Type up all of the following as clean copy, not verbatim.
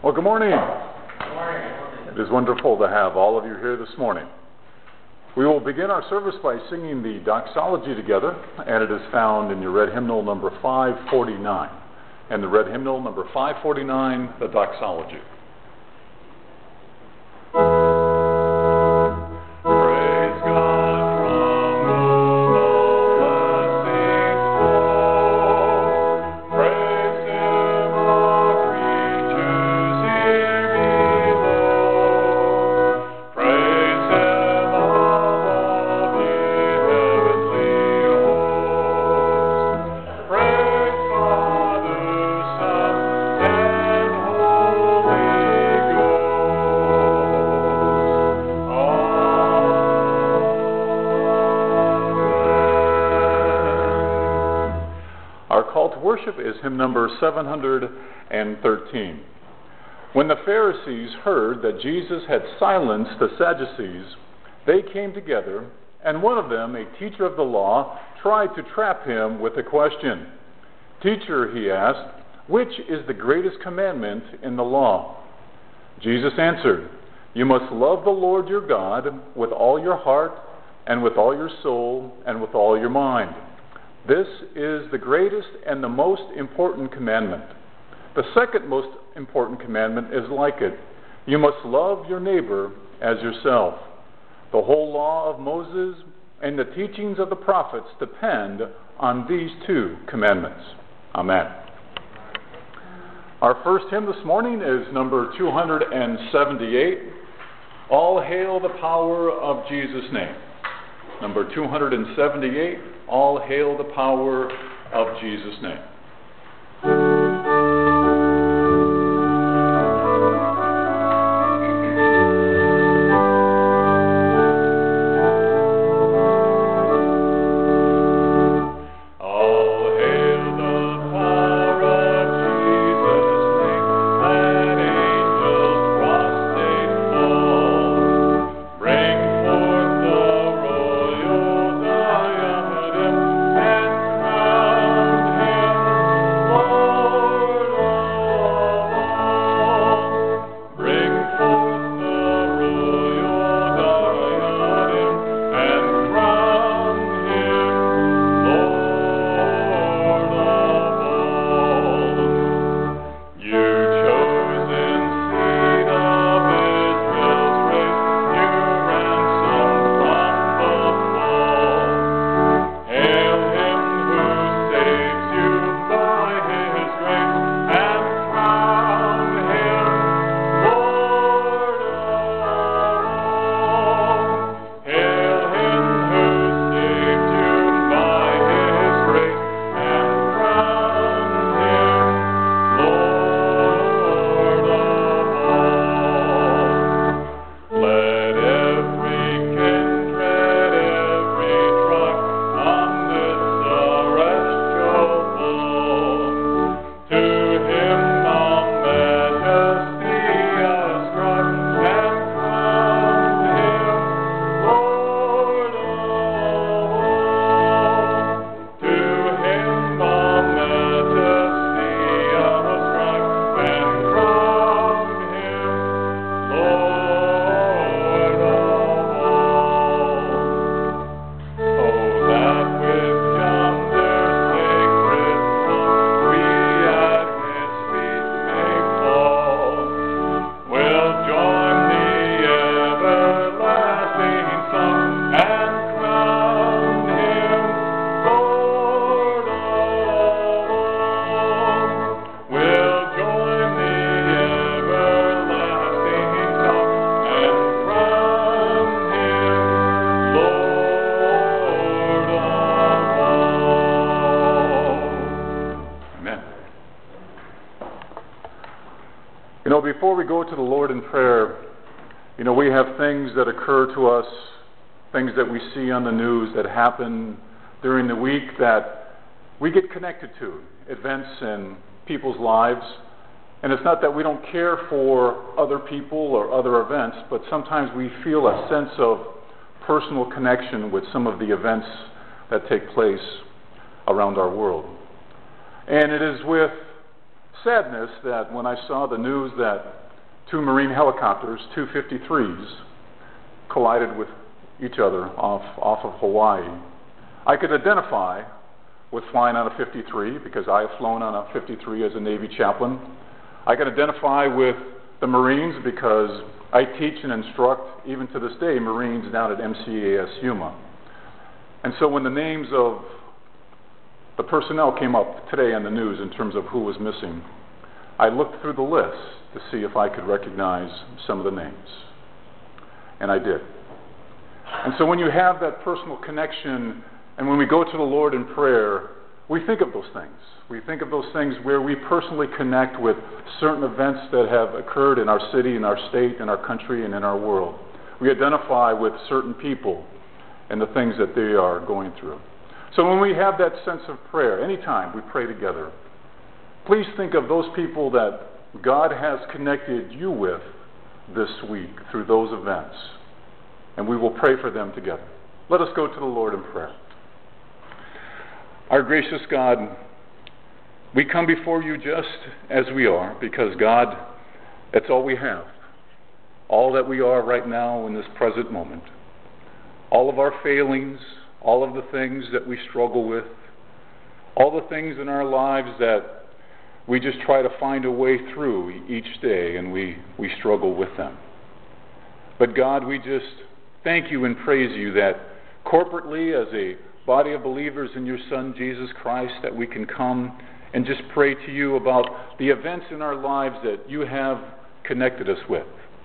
Well, good morning. Good morning. It is wonderful to have all of you here this morning. We will begin our service by singing the doxology together, and it is found in your red hymnal number 549. And the red hymnal number 549, the doxology. Worship is hymn number 713. When the Pharisees heard that Jesus had silenced the Sadducees, they came together, and one of them, a teacher of the law, tried to trap him with a question. "Teacher," he asked, "which is the greatest commandment in the law?" Jesus answered, "You must love the Lord your God with all your heart, and with all your soul, and with all your mind. This is the greatest and the most important commandment. The second most important commandment is like it. You must love your neighbor as yourself. The whole law of Moses and the teachings of the prophets depend on these two commandments." Amen. Our first hymn this morning is number 278, "All Hail the Power of Jesus' Name." Number 278, "All Hail the Power of Jesus' Name." Before we go to the Lord in prayer, we have things that occur to us, things that we see on the news that happen during the week that we get connected to, events in people's lives. And it's not that we don't care for other people or other events, but sometimes we feel a sense of personal connection with some of the events that take place around our world. And it is with sadness that when I saw the news that two Marine helicopters, two 53s, collided with each other off of Hawaii. I could identify with flying on a 53 because I have flown on a 53 as a Navy chaplain. I could identify with the Marines because I teach and instruct, even to this day, Marines down at MCAS Yuma. And so when the names of the personnel came up today on the news in terms of who was missing, I looked through the list to see if I could recognize some of the names. And I did. And so when you have that personal connection, and when we go to the Lord in prayer, we think of those things. We think of those things where we personally connect with certain events that have occurred in our city, in our state, in our country, and in our world. We identify with certain people and the things that they are going through. So when we have that sense of prayer, anytime we pray together, please think of those people that God has connected you with this week through those events, and we will pray for them together. Let us go to the Lord in prayer. Our gracious God, we come before you just as we are, because God, that's all we have. All that we are right now in this present moment. All of our failings, all of the things that we struggle with, all the things in our lives that we just try to find a way through each day, and we struggle with them. But God, we just thank you and praise you that corporately as a body of believers in your Son, Jesus Christ, that we can come and just pray to you about the events in our lives that you have connected us with.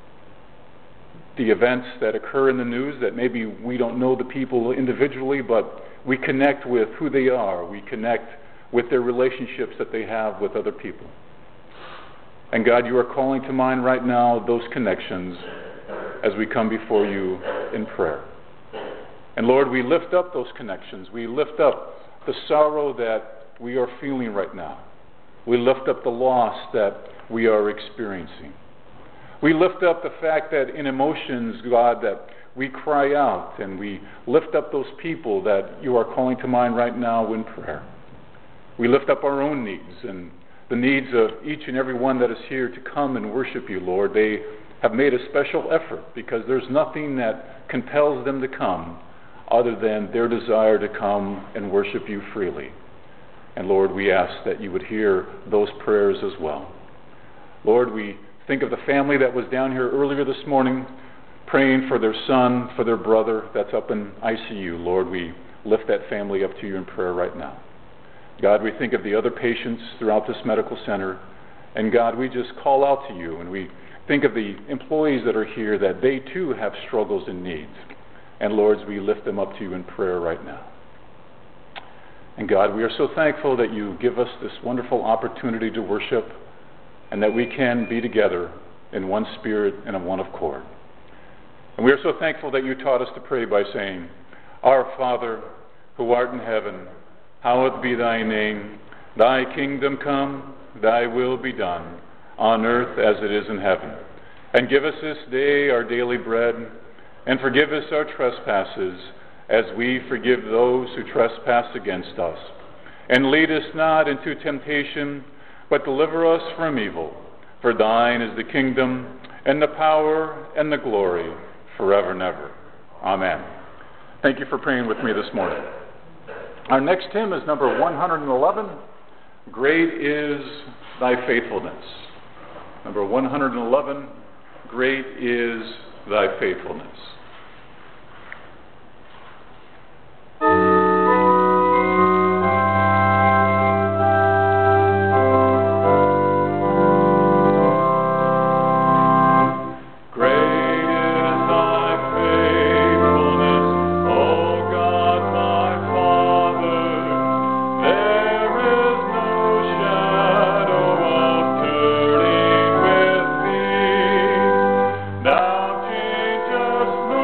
The events that occur in the news that maybe we don't know the people individually, but we connect with who they are. We connect with their relationships that they have with other people. And God, you are calling to mind right now those connections as we come before you in prayer. And Lord, we lift up those connections. We lift up the sorrow that we are feeling right now. We lift up the loss that we are experiencing. We lift up the fact that in emotions, God, that we cry out, and we lift up those people that you are calling to mind right now in prayer. We lift up our own needs and the needs of each and every one that is here to come and worship you, Lord. They have made a special effort because there's nothing that compels them to come other than their desire to come and worship you freely. And Lord, we ask that you would hear those prayers as well. Lord, we think of the family that was down here earlier this morning praying for their son, for their brother that's up in ICU. Lord, we lift that family up to you in prayer right now. God, we think of the other patients throughout this medical center. And God, we just call out to you, and we think of the employees that are here, that they too have struggles and needs. And Lord, we lift them up to you in prayer right now. And God, we are so thankful that you give us this wonderful opportunity to worship, and that we can be together in one spirit and in one accord. And we are so thankful that you taught us to pray by saying, Our Father, who art in heaven, hallowed be thy name. Thy kingdom come, thy will be done, on earth as it is in heaven. And give us this day our daily bread, and forgive us our trespasses, as we forgive those who trespass against us. And lead us not into temptation, but deliver us from evil. For thine is the kingdom, and the power, and the glory, forever and ever. Amen. Thank you for praying with me this morning. Our next hymn is number 111, Great is Thy Faithfulness. Number 111, Great is Thy Faithfulness. Just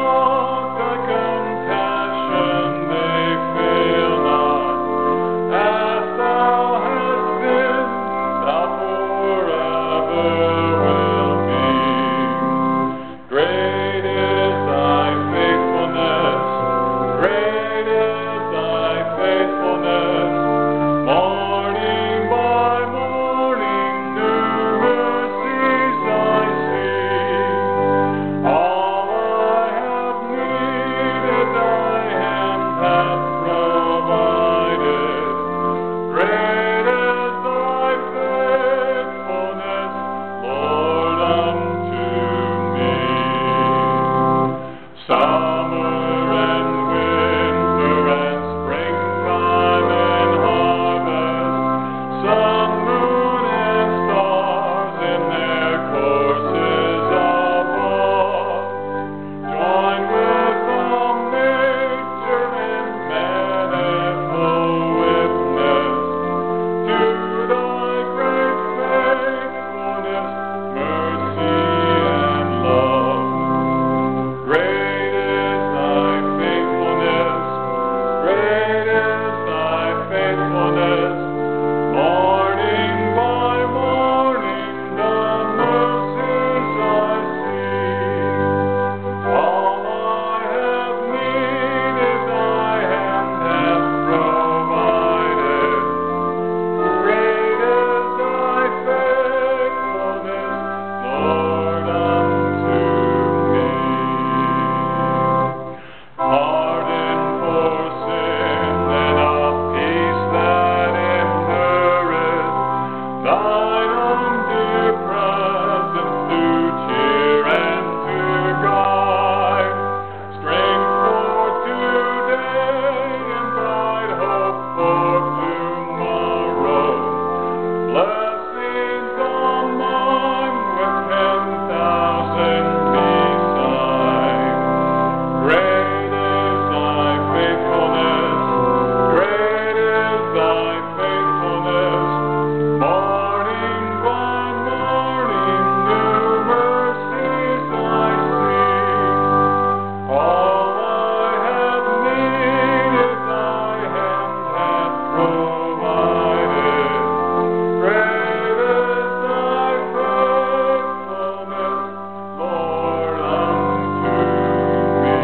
thine own dear presence to cheer and to guide. Strength for today and bright hope for tomorrow. Blessings on mine with 10,000 beside. Great is thy faithfulness, great is thy faithfulness. Morning by morning, new mercies I see. All I have needed, thy hand hath provided. Great is thy faithfulness, Lord, unto me.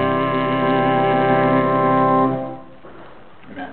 Amen.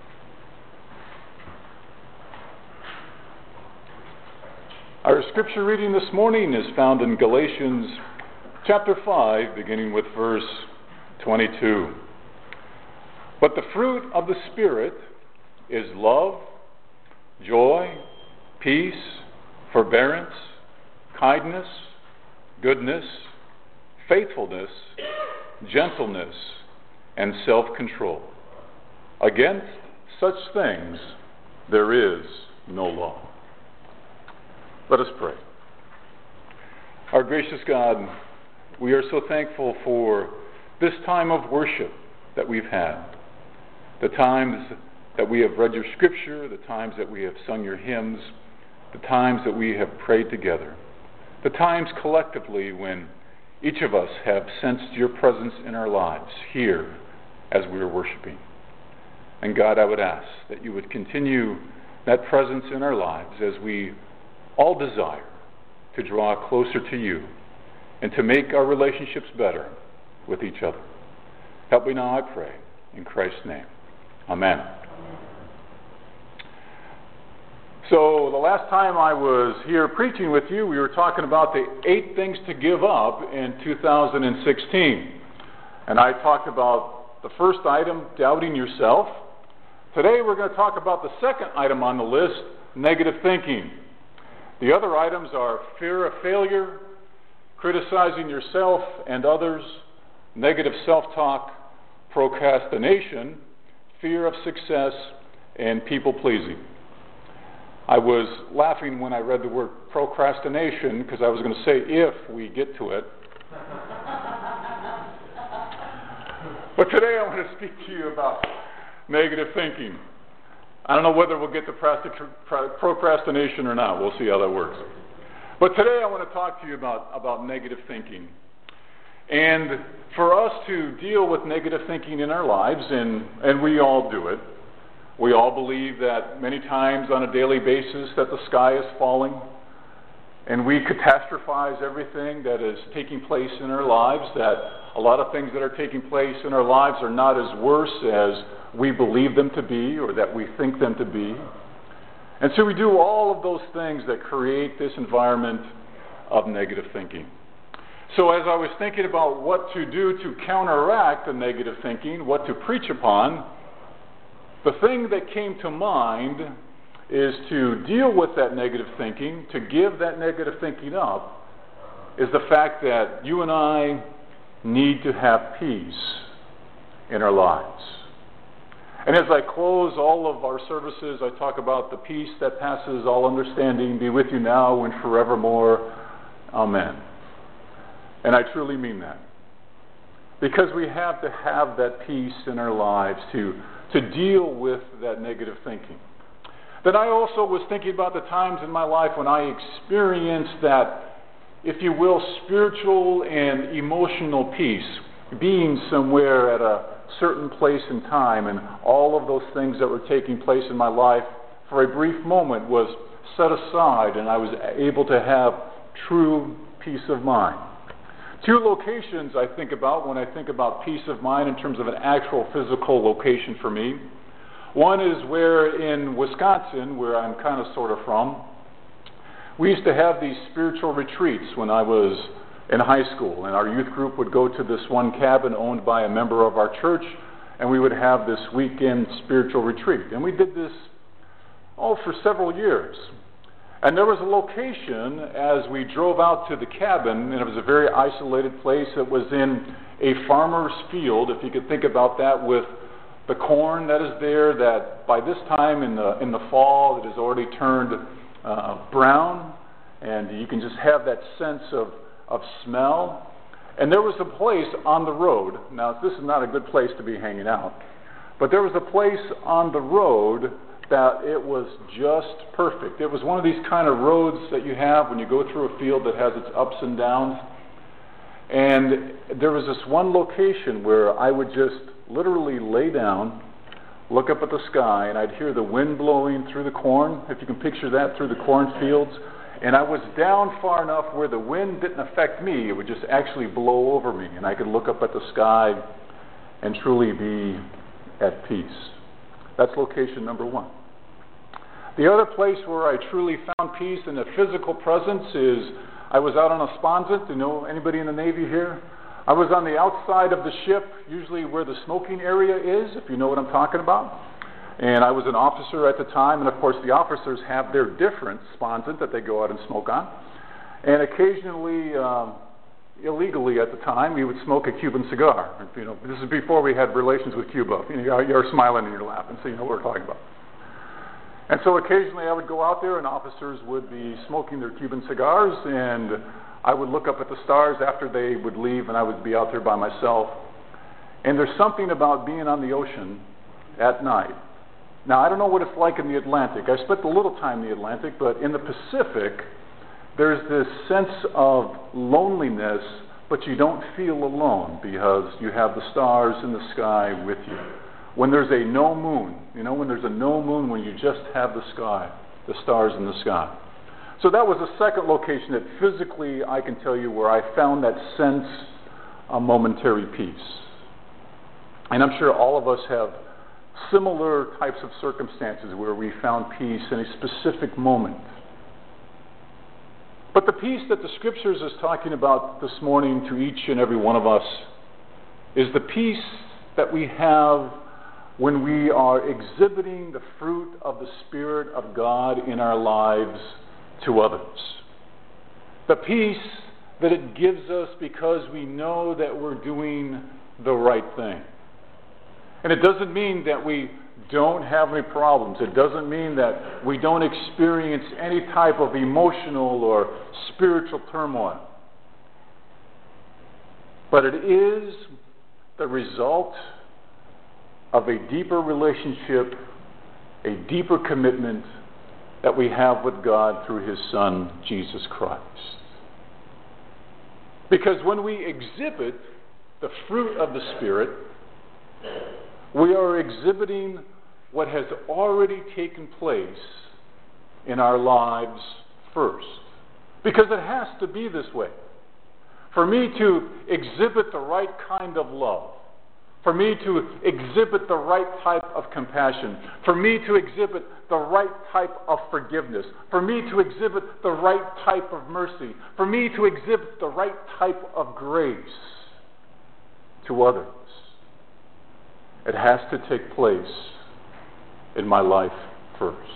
Our scripture reading this morning is found in Galatians chapter 5, beginning with verse 22. But the fruit of the Spirit is love, joy, peace, forbearance, kindness, goodness, faithfulness, gentleness, and self-control. Against such things there is no law. Let us pray. Our gracious God, we are so thankful for this time of worship that we've had, the times that we have read your scripture, the times that we have sung your hymns, the times that we have prayed together, the times collectively when each of us have sensed your presence in our lives here as we are worshiping. And God, I would ask that you would continue that presence in our lives as we all desire to draw closer to you and to make our relationships better with each other. Help me now, I pray, in Christ's name. Amen. So the last time I was here preaching with you, we were talking about the 8 things to give up in 2016. And I talked about the first item, doubting yourself. Today we're going to talk about the second item on the list, negative thinking. The other items are fear of failure, criticizing yourself and others, negative self-talk, procrastination, fear of success, and people-pleasing. I was laughing when I read the word procrastination because I was going to say if we get to it. But today I want to speak to you about negative thinking. I don't know whether we'll get to procrastination or not. We'll see how that works. But today I want to talk to you about negative thinking. And for us to deal with negative thinking in our lives, and we all do it, we all believe that many times on a daily basis that the sky is falling, and we catastrophize everything that is taking place in our lives, that a lot of things that are taking place in our lives are not as worse as we believe them to be or that we think them to be. And so we do all of those things that create this environment of negative thinking. So as I was thinking about what to do to counteract the negative thinking, what to preach upon, the thing that came to mind is to deal with that negative thinking, to give that negative thinking up, is the fact that you and I need to have peace in our lives. And as I close all of our services, I talk about the peace that passes all understanding be with you now and forevermore. Amen. And I truly mean that. Because we have to have that peace in our lives to deal with that negative thinking. Then I also was thinking about the times in my life when I experienced that, if you will, spiritual and emotional peace, being somewhere at a certain place in time, and all of those things that were taking place in my life for a brief moment was set aside, and I was able to have true peace of mind. 2 locations I think about when I think about peace of mind in terms of an actual physical location for me. One is where in Wisconsin, where I'm kind of sort of from, we used to have these spiritual retreats when I was in high school, and our youth group would go to this one cabin owned by a member of our church, and we would have this weekend spiritual retreat. And we did this for several years. And there was a location as we drove out to the cabin, and it was a very isolated place. It was in a farmer's field, if you could think about that, with the corn that is there, that by this time in the fall it has already turned brown, and you can just have that sense of smell. And there was a place on the road. Now, this is not a good place to be hanging out, but there was a place on the road that it was just perfect. It was one of these kind of roads that you have when you go through a field that has its ups and downs. And there was this one location where I would just literally lay down, look up at the sky, and I'd hear the wind blowing through the corn, if you can picture that, through the cornfields. And I was down far enough where the wind didn't affect me. It would just actually blow over me, and I could look up at the sky and truly be at peace. That's location number one. The other place where I truly found peace in a physical presence is I was out on a sponset. You know anybody in the Navy here? I was on the outside of the ship, usually where the smoking area is, if you know what I'm talking about. And I was an officer at the time, and of course the officers have their different sponset that they go out and smoke on. And occasionally, illegally at the time, we would smoke a Cuban cigar. You know, this is before we had relations with Cuba. You know, you're smiling and you're laughing, so you know what we're talking about. And so occasionally I would go out there and officers would be smoking their Cuban cigars, and I would look up at the stars after they would leave, and I would be out there by myself. And there's something about being on the ocean at night. Now, I don't know what it's like in the Atlantic. I spent a little time in the Atlantic, but in the Pacific, there's this sense of loneliness, but you don't feel alone because you have the stars in the sky with you. When there's a no moon, you know, when there's a no moon, when you just have the sky, the stars in the sky. So that was the second location that physically I can tell you where I found that sense of momentary peace. And I'm sure all of us have similar types of circumstances where we found peace in a specific moment. But the peace that the Scriptures is talking about this morning to each and every one of us is the peace that we have when we are exhibiting the fruit of the Spirit of God in our lives to others. The peace that it gives us because we know that we're doing the right thing. And it doesn't mean that we don't have any problems. It doesn't mean that we don't experience any type of emotional or spiritual turmoil. But it is the result of a deeper relationship, a deeper commitment that we have with God through His Son, Jesus Christ. Because when we exhibit the fruit of the Spirit, we are exhibiting what has already taken place in our lives first. Because it has to be this way. For me to exhibit the right kind of love, for me to exhibit the right type of compassion, for me to exhibit the right type of forgiveness, for me to exhibit the right type of mercy, for me to exhibit the right type of grace to others, it has to take place in my life first.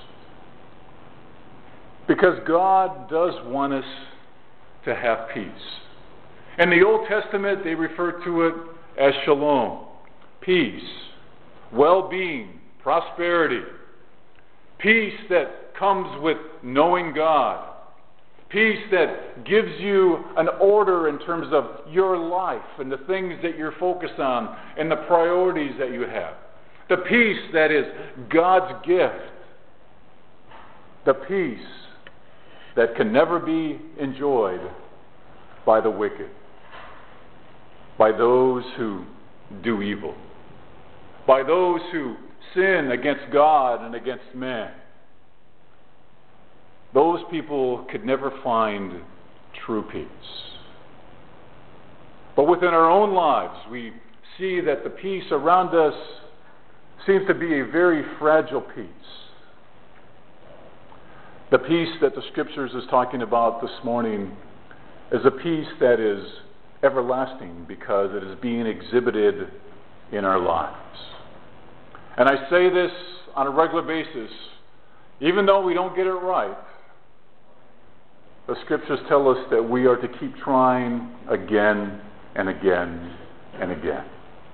Because God does want us to have peace. In the Old Testament, they refer to it as shalom, peace, well-being, prosperity, peace that comes with knowing God, peace that gives you an order in terms of your life and the things that you're focused on and the priorities that you have, the peace that is God's gift, the peace that can never be enjoyed by the wicked, by those who do evil, by those who sin against God and against man. Those people could never find true peace. But within our own lives, we see that the peace around us seems to be a very fragile peace. The peace that the Scriptures is talking about this morning is a peace that is everlasting because it is being exhibited in our lives. And I say this on a regular basis, even though we don't get it right, the Scriptures tell us that we are to keep trying again and again and again.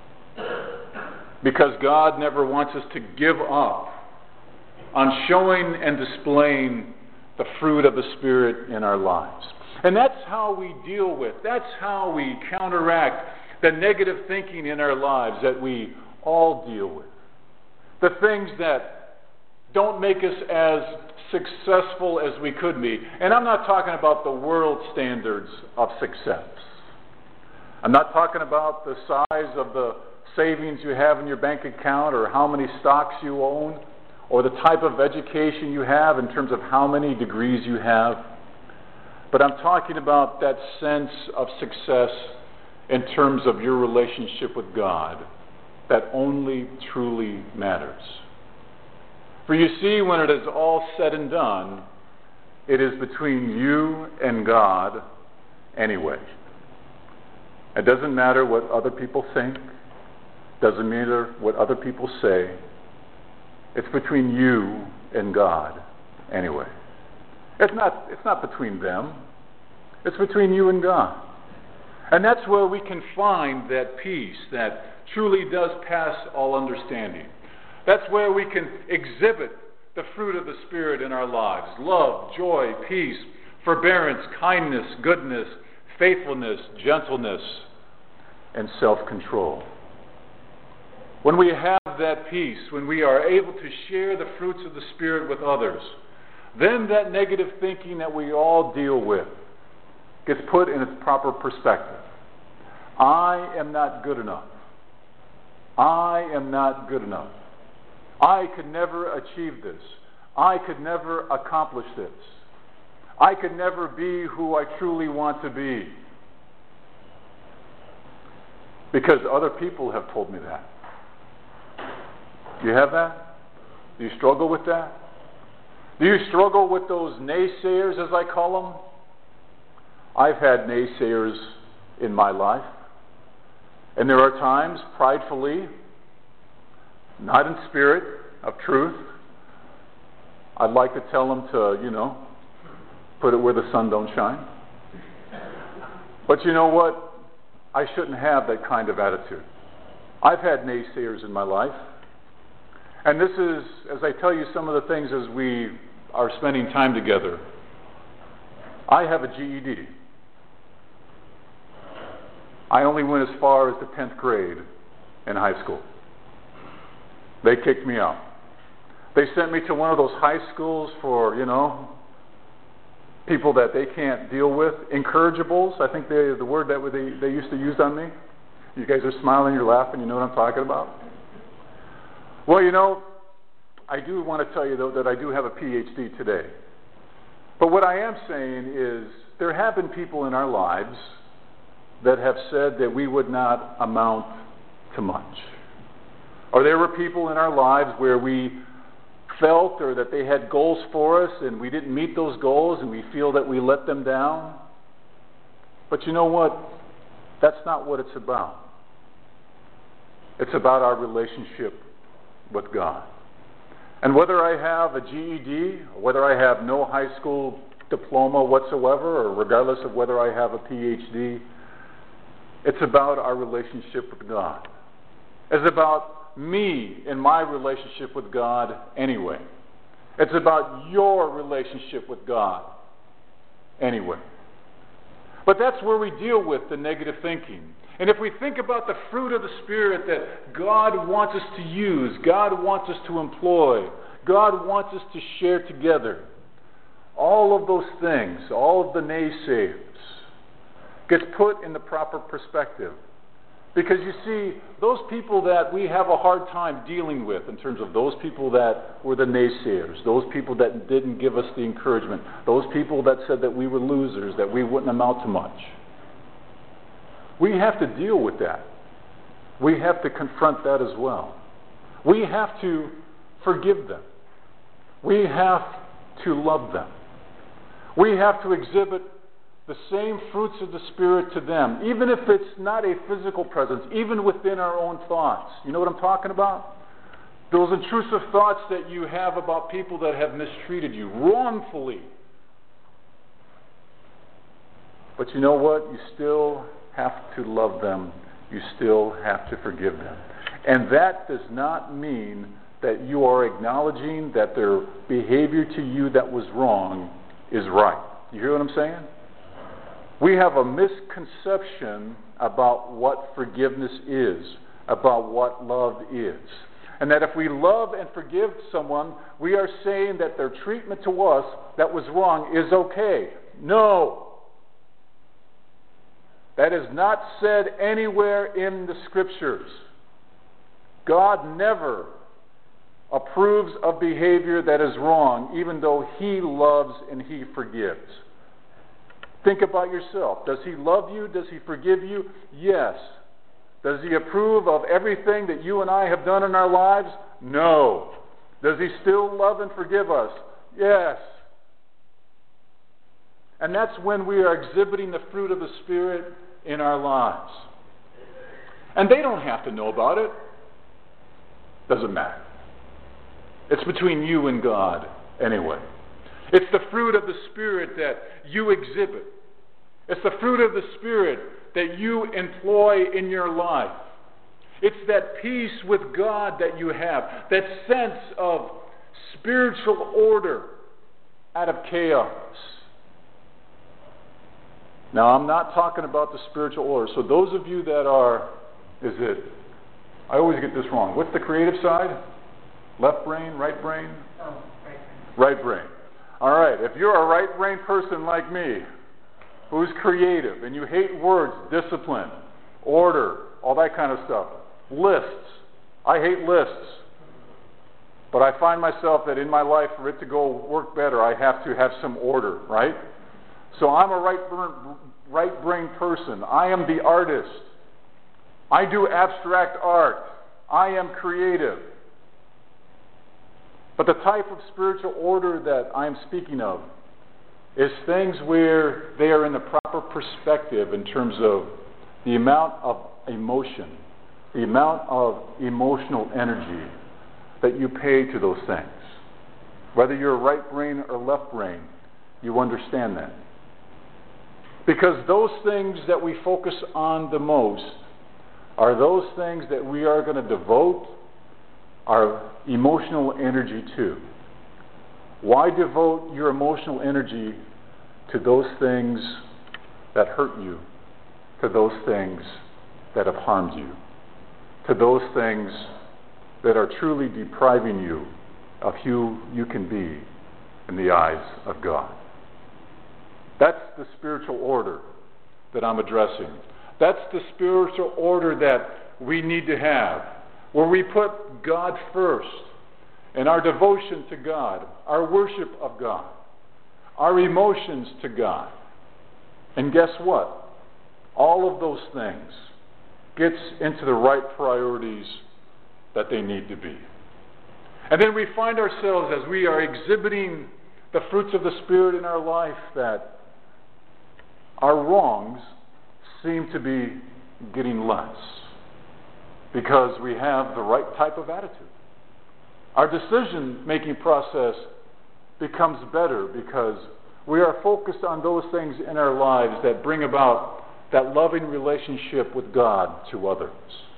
Because God never wants us to give up on showing and displaying the fruit of the Spirit in our lives. And that's how we deal with, that's how we counteract the negative thinking in our lives that we all deal with. The things that don't make us as successful as we could be. And I'm not talking about the world standards of success. I'm not talking about the size of the savings you have in your bank account or how many stocks you own or the type of education you have in terms of how many degrees you have. But I'm talking about that sense of success in terms of your relationship with God that only truly matters. For you see, when it is all said and done, it is between you and God anyway. It doesn't matter what other people think. Doesn't matter what other people say. It's between you and God anyway. It's not between them. It's between you and God. And that's where we can find that peace that truly does pass all understanding. That's where we can exhibit the fruit of the Spirit in our lives. Love, joy, peace, forbearance, kindness, goodness, faithfulness, gentleness, and self-control. When we have that peace, when we are able to share the fruits of the Spirit with others, then that negative thinking that we all deal with gets put in its proper perspective. I am not good enough. I am not good enough. I could never achieve this. I could never accomplish this. I could never be who I truly want to be. Because other people have told me that. Do you have that? Do you struggle with that? Do you struggle with those naysayers, as I call them? I've had naysayers in my life. And there are times, pridefully, not in spirit of truth, I'd like to tell them to, put it where the sun don't shine. But you know what? I shouldn't have that kind of attitude. I've had naysayers in my life. And this is, as I tell you some of the things as we are spending time together, I have a GED. I only went as far as the 10th grade in high school. They kicked me out. They sent me to one of those high schools for, people that they can't deal with. Incorrigibles, I think the word that they used to use on me. You guys are smiling, you're laughing, you know what I'm talking about? Well, I do want to tell you, though, that I do have a PhD today. But what I am saying is there have been people in our lives that have said that we would not amount to much. Or there were people in our lives where we felt or that they had goals for us and we didn't meet those goals and we feel that we let them down. But you know what? That's not what it's about. It's about our relationship with God. And whether I have a GED, or whether I have no high school diploma whatsoever, or regardless of whether I have a PhD, it's about our relationship with God. It's about me and my relationship with God anyway. It's about your relationship with God anyway. But that's where we deal with the negative thinking. And if we think about the fruit of the Spirit that God wants us to use, God wants us to employ, God wants us to share together, all of those things, all of the naysayers, gets put in the proper perspective. Because you see, those people that we have a hard time dealing with in terms of those people that were the naysayers, those people that didn't give us the encouragement, those people that said that we were losers, that we wouldn't amount to much. We have to deal with that. We have to confront that as well. We have to forgive them. We have to love them. We have to exhibit the same fruits of the Spirit to them, even if it's not a physical presence, even within our own thoughts. You know what I'm talking about? Those intrusive thoughts that you have about people that have mistreated you wrongfully. But you know what? You still have to love them. You still have to forgive them. And that does not mean that you are acknowledging that their behavior to you that was wrong is right. You hear what I'm saying? We have a misconception about what forgiveness is, about what love is. And that if we love and forgive someone, we are saying that their treatment to us that was wrong is okay. No. That is not said anywhere in the Scriptures. God never approves of behavior that is wrong, even though He loves and He forgives. Think about yourself. Does He love you? Does He forgive you? Yes. Does He approve of everything that you and I have done in our lives? No. Does He still love and forgive us? Yes. And that's when we are exhibiting the fruit of the Spirit in our lives. And they don't have to know about it. Doesn't matter. It's between you and God anyway. It's the fruit of the Spirit that you exhibit. It's the fruit of the Spirit that you employ in your life. It's that peace with God that you have, that sense of spiritual order out of chaos. Now, I'm not talking about the spiritual order. So those of you that are, I always get this wrong. What's the creative side? Left brain, right brain? Oh, right brain. Right brain. All right, if you're a right brain person like me, who's creative, and you hate words, discipline, order, all that kind of stuff, lists. I hate lists. But I find myself that in my life, for it to go work better, I have to have some order, right? So I'm a right brain person. I am the artist. I do abstract art. I am creative. But the type of spiritual order that I'm speaking of is things where they are in the proper perspective in terms of the amount of emotion, the amount of emotional energy that you pay to those things. Whether you're right brain or left brain, you understand that. Because those things that we focus on the most are those things that we are going to devote our emotional energy to. Why devote your emotional energy to those things that hurt you, to those things that have harmed you, to those things that are truly depriving you of who you can be in the eyes of God? That's the spiritual order that I'm addressing. That's the spiritual order that we need to have, where we put God first in our devotion to God, our worship of God, our emotions to God. And guess what? All of those things gets into the right priorities that they need to be. And then we find ourselves, as we are exhibiting the fruits of the Spirit in our life, that our wrongs seem to be getting less because we have the right type of attitude. Our decision-making process becomes better because we are focused on those things in our lives that bring about that loving relationship with God to others.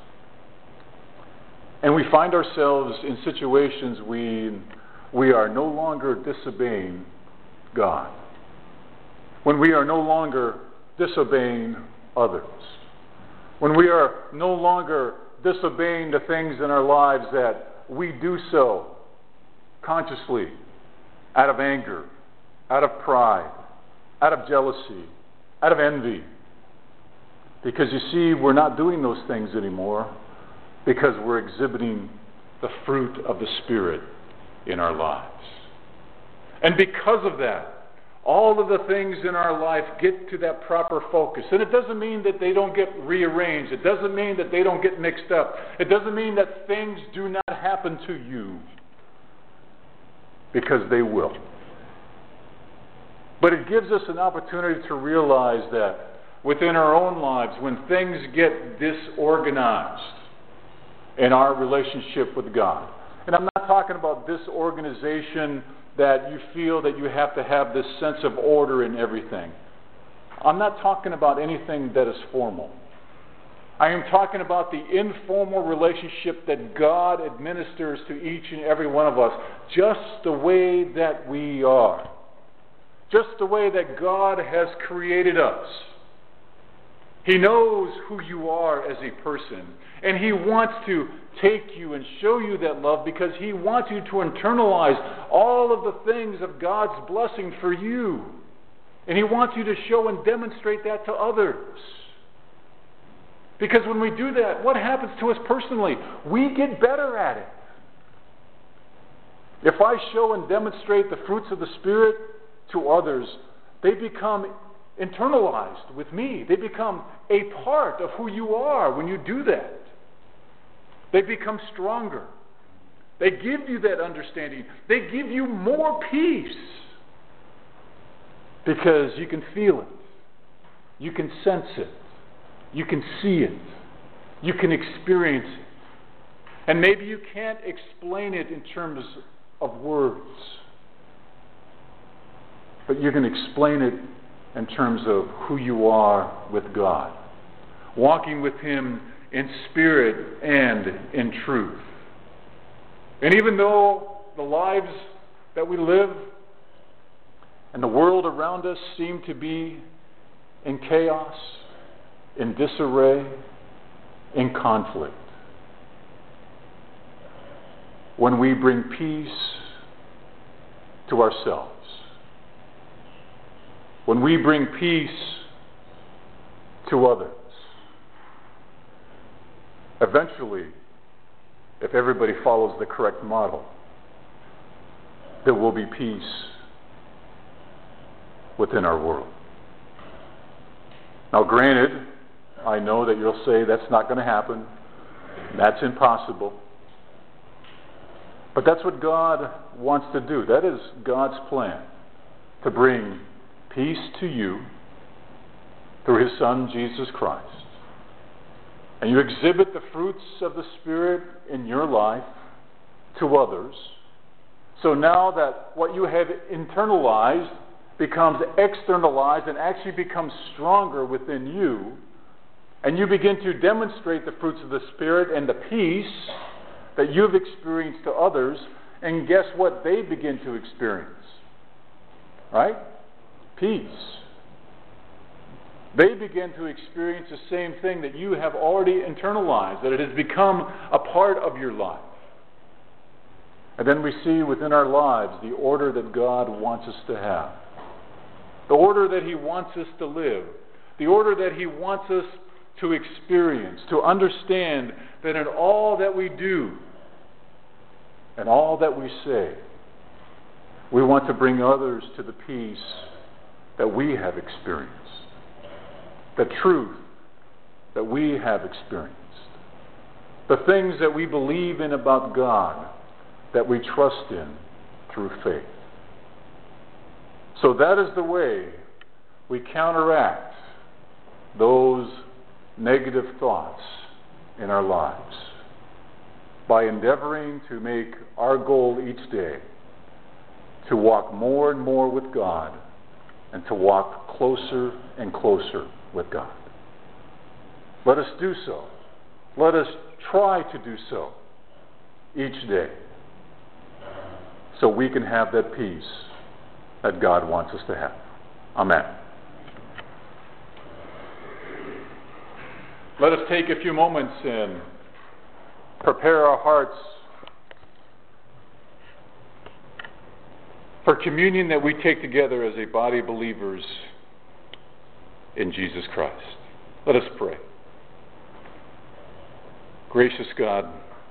And we find ourselves in situations we are no longer disobeying God. When we are no longer disobeying others. When we are no longer disobeying the things in our lives that we do so consciously, out of anger, out of pride, out of jealousy, out of envy. Because you see, we're not doing those things anymore because we're exhibiting the fruit of the Spirit in our lives. And because of that, all of the things in our life get to that proper focus. And it doesn't mean that they don't get rearranged. It doesn't mean that they don't get mixed up. It doesn't mean that things do not happen to you. Because they will. But it gives us an opportunity to realize that within our own lives, when things get disorganized in our relationship with God, and I'm not talking about disorganization that you feel that you have to have this sense of order in everything. I'm not talking about anything that is formal. I am talking about the informal relationship that God administers to each and every one of us, just the way that we are. Just the way that God has created us. He knows who you are as a person, and He wants to take you and show you that love because He wants you to internalize all of the things of God's blessing for you. And He wants you to show and demonstrate that to others. Because when we do that, what happens to us personally? We get better at it. If I show and demonstrate the fruits of the Spirit to others, they become internalized with me. They become a part of who you are when you do that. They become stronger. They give you that understanding. They give you more peace. Because you can feel it. You can sense it. You can see it. You can experience it. And maybe you can't explain it in terms of words. But you can explain it in terms of who you are with God. Walking with Him in spirit and in truth. And even though the lives that we live and the world around us seem to be in chaos, in disarray, in conflict, when we bring peace to ourselves, when we bring peace to others, eventually, if everybody follows the correct model, there will be peace within our world. Now, granted, I know that you'll say that's not going to happen. That's impossible. But that's what God wants to do. That is God's plan, to bring peace to you through His Son, Jesus Christ. And you exhibit the fruits of the Spirit in your life to others. So now that what you have internalized becomes externalized and actually becomes stronger within you, and you begin to demonstrate the fruits of the Spirit and the peace that you've experienced to others, and guess what they begin to experience? Right? Peace. They begin to experience the same thing that you have already internalized, that it has become a part of your life. And then we see within our lives the order that God wants us to have. The order that He wants us to live. The order that He wants us to experience, to understand that in all that we do and all that we say, we want to bring others to the peace that we have experienced, the truth that we have experienced, the things that we believe in about God that we trust in through faith. So that is the way we counteract those negative thoughts in our lives, by endeavoring to make our goal each day to walk more and more with God and to walk closer and closer with God. Let us do so. Let us try to do so each day so we can have that peace that God wants us to have. Amen. Let us take a few moments and prepare our hearts for communion that we take together as a body of believers in Jesus Christ. Let us pray. Gracious God,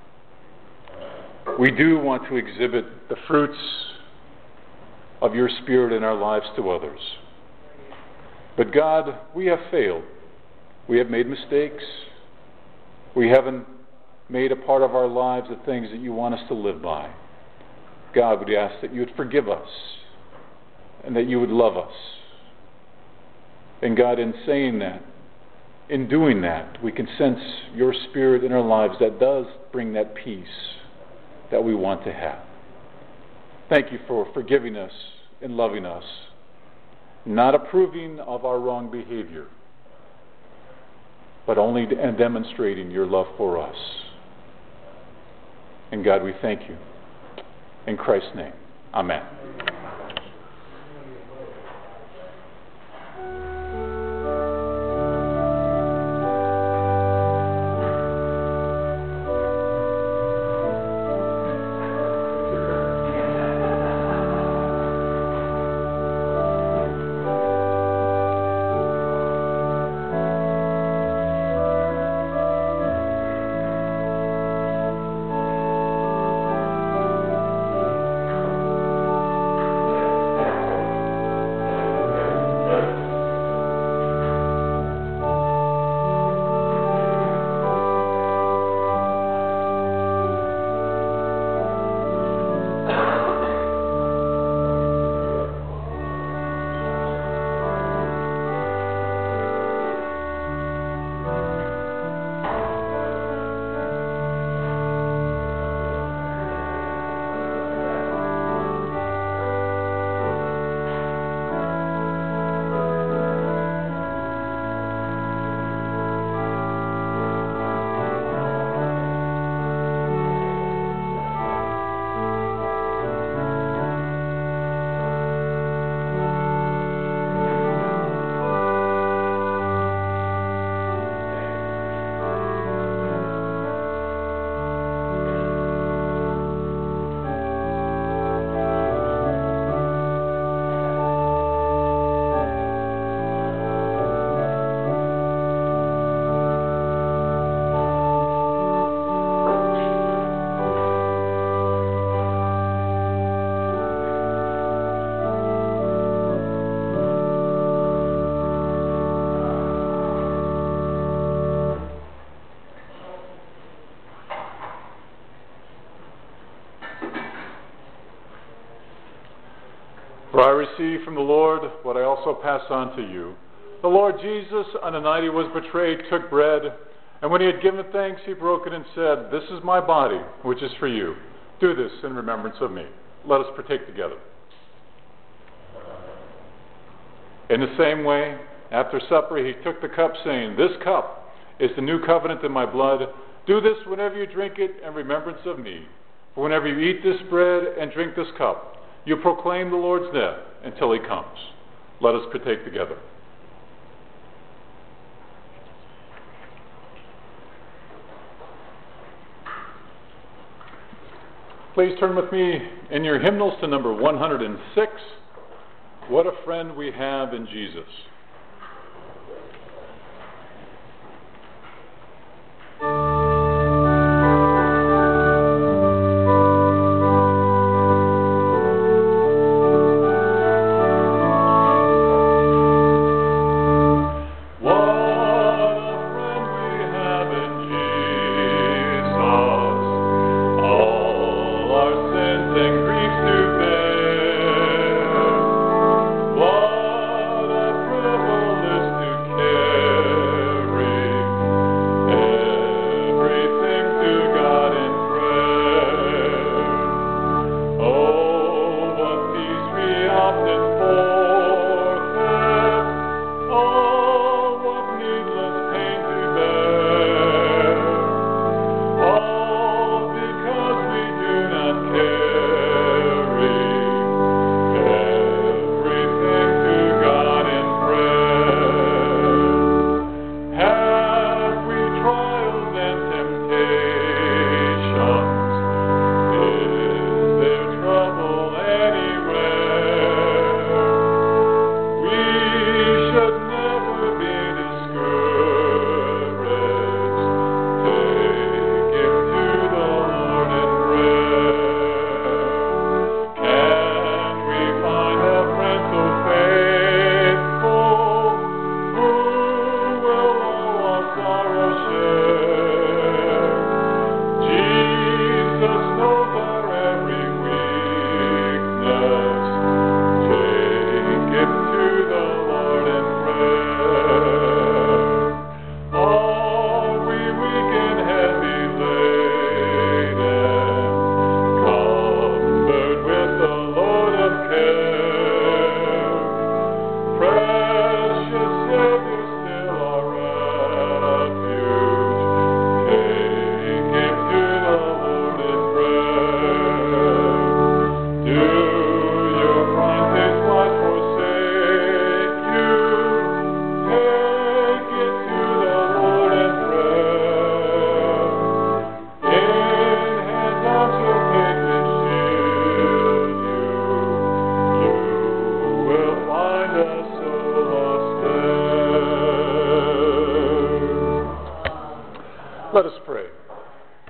we do want to exhibit the fruits of your Spirit in our lives to others. But God, we have failed. We have made mistakes. We haven't made a part of our lives the things that you want us to live by. God, we ask that you would forgive us and that you would love us. And God, in saying that, in doing that, we can sense your Spirit in our lives that does bring that peace that we want to have. Thank you for forgiving us and loving us. not approving of our wrong behavior, but only demonstrating your love for us. And God, we thank you. In Christ's name, amen. For I received from the Lord what I also pass on to you. The Lord Jesus, on the night he was betrayed, took bread, and when he had given thanks, he broke it and said, "This is my body, which is for you. Do this in remembrance of me." Let us partake together. In the same way, after supper, he took the cup, saying, "This cup is the new covenant in my blood. Do this whenever you drink it in remembrance of me. For whenever you eat this bread and drink this cup, you proclaim the Lord's death until he comes." Let us partake together. Please turn with me in your hymnals to number 106, "What a Friend We Have in Jesus." What a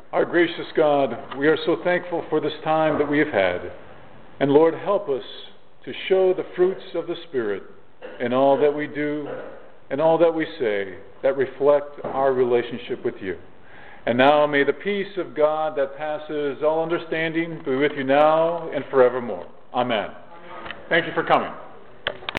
Our gracious God, we are so thankful for this time that we have had. And Lord, help us to show the fruits of the Spirit in all that we do and all that we say that reflect our relationship with you. And now may the peace of God that passes all understanding be with you now and forevermore. Amen. Thank you for coming.